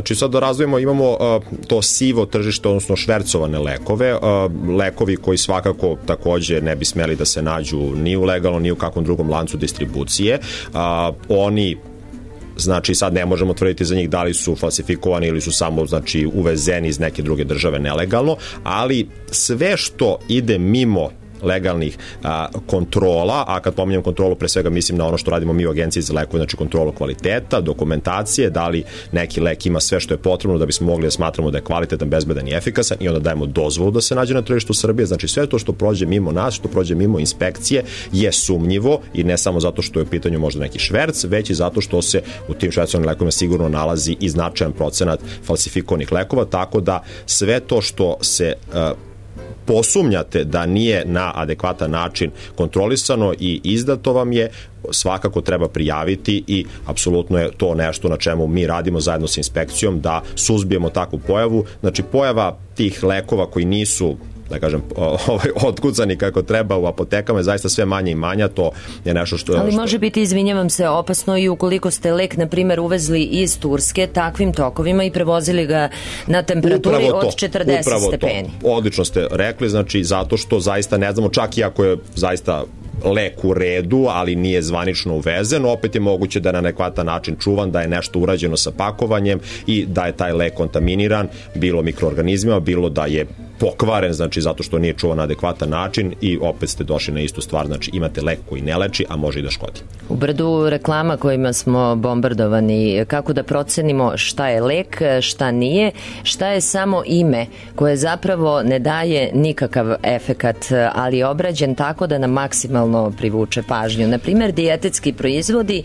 znači sad da razvijemo, imamo uh, to sivo tržište, odnosno švercovane lekove, uh, lekovi koji svakako takođe ne bi smeli da se nađu ni u legalno, ni u kakvom drugom lancu distribucije. Uh, oni znači sad ne možemo tvrditi za njih da li su falsifikovani ili su samo znači uvezeni iz neke druge države nelegalno, ali sve što ide mimo legalnih a, kontrola, a kad pominjem kontrolu pre svega mislim na ono što radimo mi u Agenciji za lekove, znači kontrolu kvaliteta, dokumentacije, da li neki lek ima sve što je potrebno da bismo mogli da smatramo da je kvalitetan, bezbedan i efikasan i onda dajemo dozvolu da se nađe na tržištu Srbije. Znači sve to što prođe mimo nas, što prođe mimo inspekcije je sumnjivo i ne samo zato što je u pitanju možda neki šverc, već i zato što se u tim švercovanim lekovima sigurno nalazi i značajan procenat falsifikovanih lekova, tako da sve to što se a, posumnjate da nije na adekvatan način kontrolisano i izdato vam je, svakako treba prijaviti i apsolutno je to nešto na čemu mi radimo zajedno sa inspekcijom da suzbijemo takvu pojavu. Znači pojava tih lekova koji nisu da kažem, ovaj, otkucani kako treba u apotekama je zaista sve manje i manja, to je nešto što... Ali što... može biti, izvinjavam se, opasno i ukoliko ste lek, na primer, uvezli iz Turske takvim tokovima i prevozili ga na temperaturi to, od četrdeset stepeni. To. Odlično ste rekli, znači zato što zaista ne znamo, čak i ako je zaista lek u redu, ali nije zvanično uvezen, opet je moguće da je na nekvatan način čuvan, da je nešto urađeno sa pakovanjem i da je taj lek kontaminiran, bilo mikroorganizmima, bilo da je pokvaren, znači zato što nije čuvan na adekvatan način i opet ste došli na istu stvar, znači imate lek koji ne leči, a može i da škodi. U brdu reklama kojima smo bombardovani, kako da procenimo šta je lek, šta nije, šta je samo ime koje zapravo ne daje nikakav efekat, ali je obrađen tako da nam maksimalno privuče pažnju. Naprimer, dijetetski proizvodi,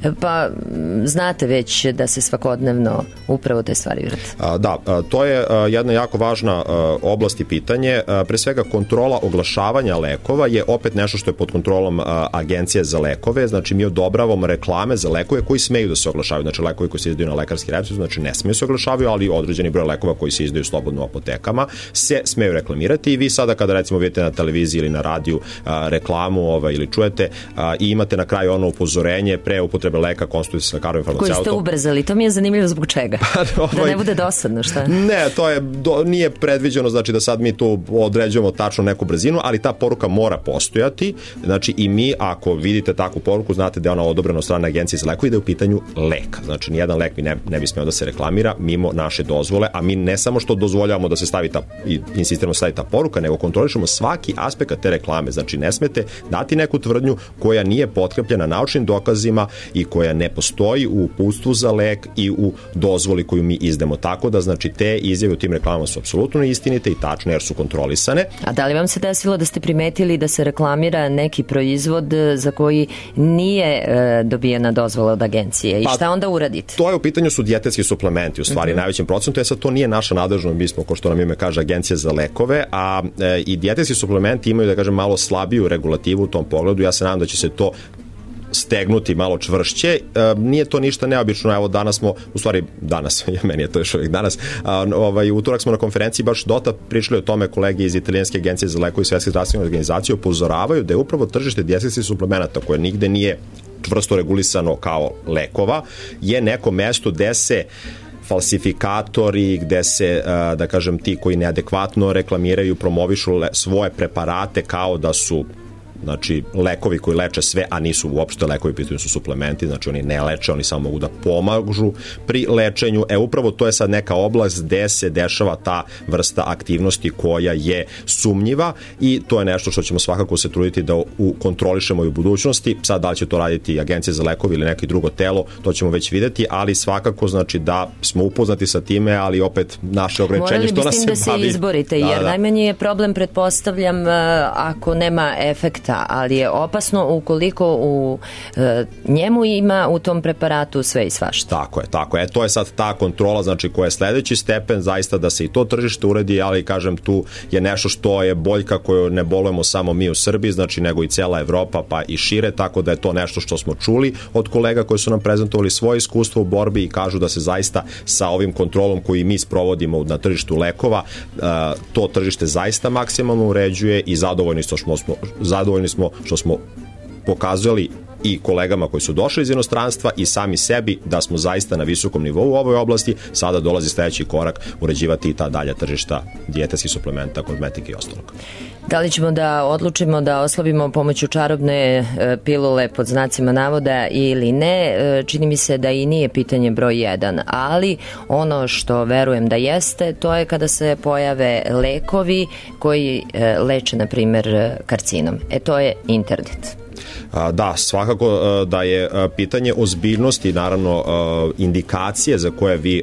pa znate već da se svakodnevno upravo te stvari vrte. Da, to je jedna jako važna oblast i pitanje. Pre svega kontrola oglašavanja lekova je opet nešto što je pod kontrolom Agencije za lekove, znači mi odobravamo reklame za lekove koji smeju da se oglašavaju, znači lekovi koji se izdaju na lekarski recept, znači ne smeju se oglašavaju, ali određeni broj lekova koji se izdaju slobodno u apotekama se smeju reklamirati i vi sada kada recimo vidite na televiziji ili na radiju reklamu ovaj, ili čujete i imate na kraju ono upozorenje pre upotrebe leka, konsultujte se sa lekarom i farmaceutom. Koji ste ubrzali, to mi je zanimljivo zbog čega? Da ne bude dosadno, šta? Ne, to je, do, nije predviđeno, znači da sad mi tu određujemo tačno neku brzinu, ali ta poruka mora postojati, znači i mi ako vidite takvu poruku, znate da je ona odobrena od strane Agencije za lekove i da je u pitanju lek, znači nijedan lek mi ne, ne bi smeo da se reklamira mimo naše dozvole, a mi ne samo što dozvoljavamo da se stavi ta, i insistiramo da stavi ta poruka, nego kontrolišemo svaki aspekt te reklame, znači ne smete dati neku tvrdnju koja nije potkrepljena naučnim dokazima i koja ne postoji u uputstvu za lek i u dozvoli koju mi izdemo, tako da znači te izjave u tim reklamama su apsolutno istinite i tačne jer su kontrolisane. A da li vam se desilo da ste primetili da se reklamira neki proizvod za koji nije e, dobijena dozvola od agencije i pa, šta onda uradite? To je u pitanju su dijetetski suplementi u stvari, mm-hmm. najvećem procentu, je sad to nije naša nadležnost, mi smo, ko što nam ime kaže, Agencija za lekove, a e, i dijetetski suplementi imaju, da kažem, malo slabiju regulativu u tom pogledu, ja se nadam da će se to stegnuti malo čvršće. E, nije to ništa neobično, evo danas smo, u stvari danas, meni je to još uvijek danas, a, ovaj, utorak smo na konferenciji baš dosta pričali o tome, kolege iz Italijanske agencije za lekove i Svetske zdravstvene organizacije upozoravaju da je upravo tržište dijetetskih suplemenata koje nigde nije čvrsto regulisano kao lekova, je neko mesto gde se falsifikatori, gde se, da kažem, ti koji neadekvatno reklamiraju, promovišu svoje preparate kao da su znači lekovi koji leče sve, a nisu uopšte lekovi, pitaju su suplementi, znači oni ne leče, oni samo mogu da pomažu pri lečenju. E upravo to je sad neka oblast gde se dešava ta vrsta aktivnosti koja je sumnjiva i to je nešto što ćemo svakako se truditi da u kontrolišemo i u budućnosti. Sad da li će to raditi Agencija za lekove ili neki drugo telo, to ćemo već videti, ali svakako znači da smo upoznati sa time, ali opet naše ograničenje što nas se bavi. Morali biste da se izborite, jer da, da. najmanji je problem, pretpostavljam, ako nema efekta, ali je opasno ukoliko u e, njemu ima u tom preparatu sve i svašta. Tako je, tako je. E, to je sad ta kontrola, znači koja je sledeći stepen, zaista da se i to tržište uredi, ali kažem tu je nešto što je boljka koju ne bolujemo samo mi u Srbiji, znači nego i cela Evropa pa i šire, tako da je to nešto što smo čuli od kolega koji su nam prezentovali svoje iskustvo u borbi i kažu da se zaista sa ovim kontrolom koji mi sprovodimo na tržištu lekova, e, to tržište zaista maksimalno uređuje i zadovoljni smo, smo zadovoljni smo što smo pokazali i kolegama koji su došli iz inostranstva i sami sebi da smo zaista na visokom nivou u ovoj oblasti. Sada dolazi sledeći korak uređivati i ta dalja tržišta dijetetskih suplementa, kozmetike i ostalog. Da li ćemo da odlučimo da oslovimo pomoću čarobne e, pilule pod znacima navoda ili ne, e, čini mi se da i nije pitanje broj jedan, ali ono što verujem da jeste, to je kada se pojave lekovi koji e, leče, na primjer, karcinom. E, to je internet. Da, svakako da je pitanje ozbiljnosti, naravno indikacije za koje vi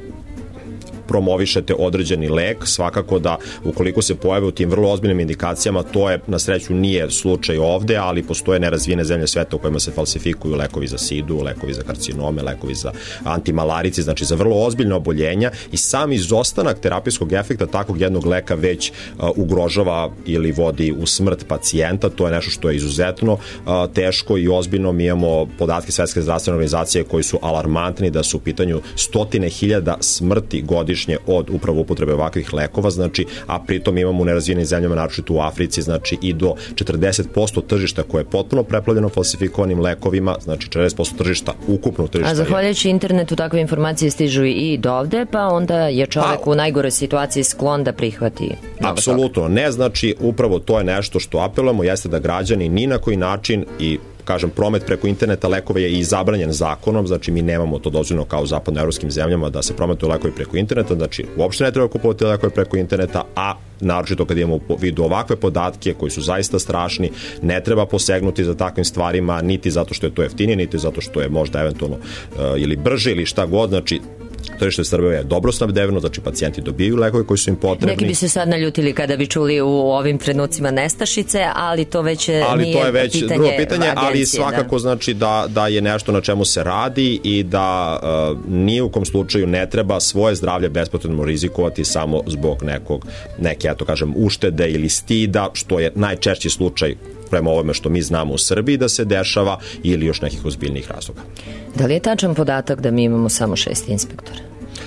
promovišete određeni lek, svakako da ukoliko se pojave u tim vrlo ozbiljnim indikacijama, to je na sreću nije slučaj ovde, ali postoje nerazvijene zemlje sveta u kojima se falsifikuju lekovi za sidu, lekovi za karcinome, lekovi za antimalarici, znači za vrlo ozbiljne oboljenja i sam izostanak terapijskog efekta takvog jednog leka već uh, ugrožava ili vodi u smrt pacijenta. To je nešto što je izuzetno uh, teško i ozbiljno. Mi imamo podatke Svetske zdravstvene organizacije koji su alarmantni, da su u pitanju stotine hiljada smrti godišnje od upravo upotrebe ovakvih lekova, znači, a pritom imamo u nerazvijenim zemljama, naročito u Africi, znači i do četrdeset posto tržišta koje je potpuno preplavljeno falsifikovanim lekovima, znači četrdeset posto tržišta, ukupno tržišta. A zahvaljujući internetu takve informacije stižu i do ovde, pa onda je čovek pa, u najgoroj situaciji sklon da prihvati. Apsolutno, ne, znači upravo to je nešto što apelujemo, jeste da građani ni na koji način i kažem, promet preko interneta lekova je i zabranjen zakonom, znači mi nemamo to dozvoljeno kao u zapadnoevropskim zemljama da se prometuju lekovi preko interneta, znači uopšte ne treba kupovati lekove preko interneta, a naročito kad imamo u vidu ovakve podatke koji su zaista strašni, ne treba posegnuti za takvim stvarima, niti zato što je to jeftinije, niti zato što je možda eventualno uh, ili brže ili šta god, znači tržište Srbije je dobro snabdeveno, znači pacijenti dobijaju lekove koji su im potrebni. Neki bi se sad naljutili kada bi čuli u ovim trenucima nestašice, ali to već ali nije to je već pitanje drugo pitanje, agencije, ali svakako da. Znači da, da je nešto na čemu se radi i da uh, ni u kom slučaju ne treba svoje zdravlje bespotrebno rizikovati samo zbog nekog, neke, ja to kažem, uštede ili stida, što je najčešći slučaj prema ovome što mi znamo u Srbiji da se dešava ili još nekih ozbiljnih razloga. Da li je tačan podatak da mi imamo samo šest inspektora?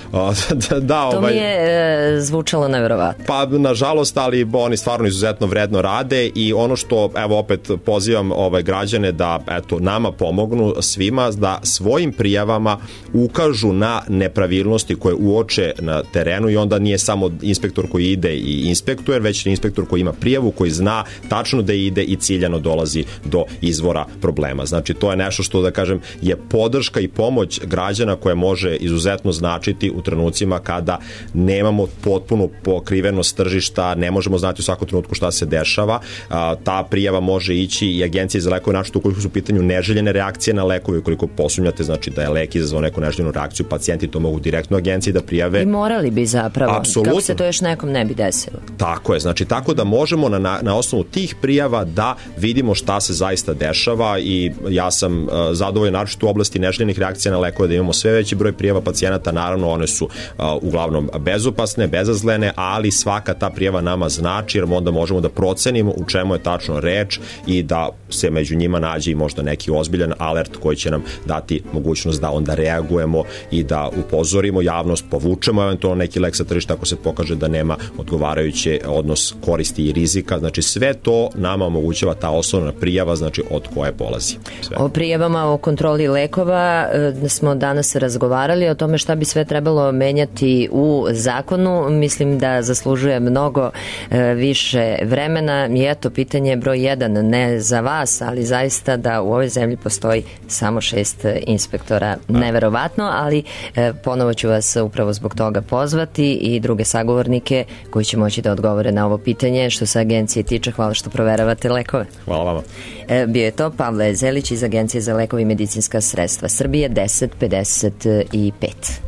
da, da, to ovaj, mi je e, zvučalo nevjerovatno. Pa nažalost, ali oni stvarno izuzetno vredno rade i ono što, evo opet pozivam ovaj, građane da eto, nama pomognu svima da svojim prijavama ukažu na nepravilnosti koje uoče na terenu i onda nije samo inspektor koji ide i inspektuje, već inspektor koji ima prijavu, koji zna tačno da ide i ciljano dolazi do izvora problema. Znači to je nešto što, da kažem, je podrška i pomoć građana koja može izuzetno značiti u trenucima kada nemamo potpunu pokrivenost tržišta, ne možemo znati u svakom trenutku šta se dešava. A, ta prijava može ići i Agencije za lekove, našto ukoliko su u pitanju neželjene reakcije na lekove, ukoliko posumnjate, znači da je lek izazvao neku neželjenu reakciju, pacijenti to mogu direktno agenciji da prijave. I morali bi zapravo, apsolutno, kako se to još nekom ne bi desilo. Tako je, znači tako da možemo na, na, na osnovu tih prijava da vidimo šta se zaista dešava i ja sam uh, zadovoljan naročito u oblasti neželjenih reakcija na lekove, da imamo sve veći broj prijava pacijenata, naravno one su uh, uglavnom bezopasne, bezazlene, ali svaka ta prijava nama znači, jer onda možemo da procenimo u čemu je tačno reč i da se među njima nađe i možda neki ozbiljan alert koji će nam dati mogućnost da onda reagujemo i da upozorimo javnost, povučemo eventualno neki lek sa tržišta ako se pokaže da nema odgovarajući odnos koristi i rizika. Znači sve to nama omogućava ta osnovna prijava, znači od koje polazi. Sve. O prijavama o kontroli lekova e, smo danas razgovarali o tome šta bi sve trebalo menjati u zakonu. Mislim da zaslužuje mnogo e, više vremena i eto pitanje broj jedan, ne za vas, ali zaista da u ovoj zemlji postoji samo šest inspektora. Neverovatno, ali e, ponovo ću vas upravo zbog toga pozvati i druge sagovornike koji će moći da odgovore na ovo pitanje. Što se agencije tiče, hvala što proveravate lekove. Hvala vama. E, bio je to Pavle Zelić iz Agencije za lekove i medicinska sredstva Srbije, deset pedeset pet.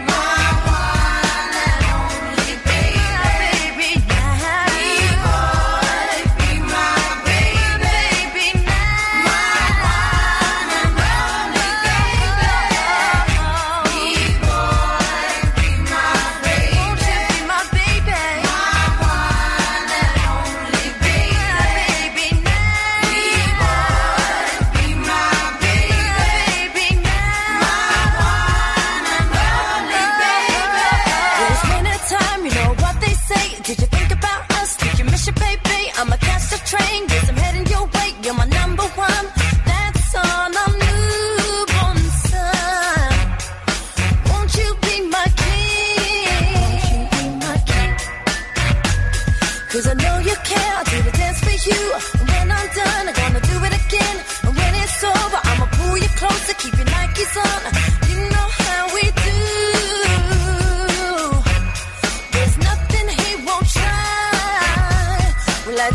Bye.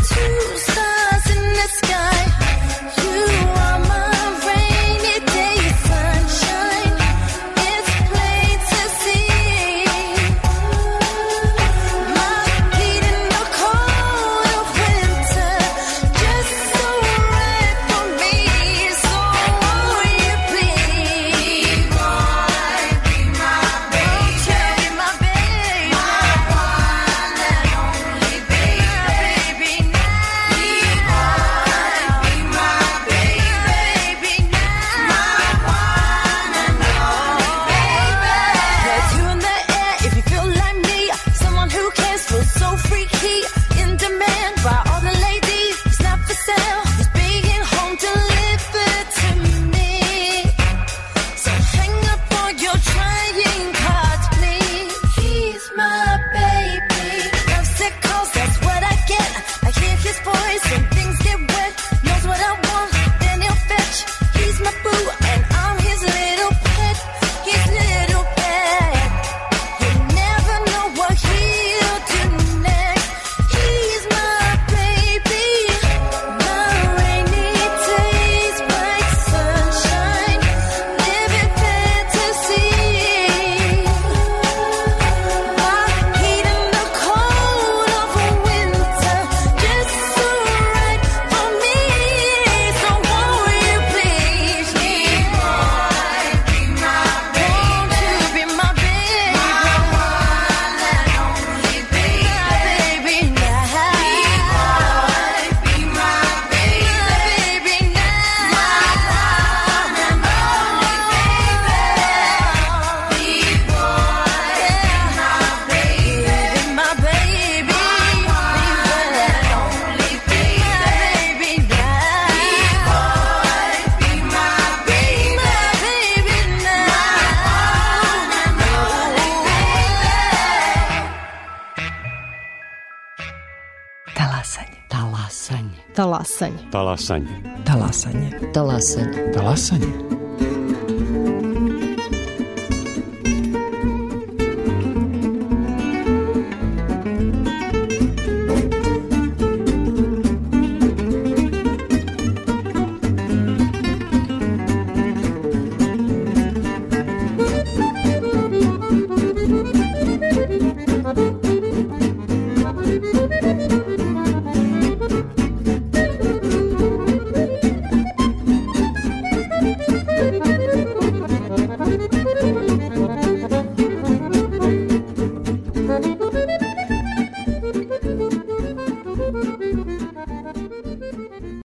Talasanje. Talasanje. Talasanje. Talasanje. Talasanje. Talasanje.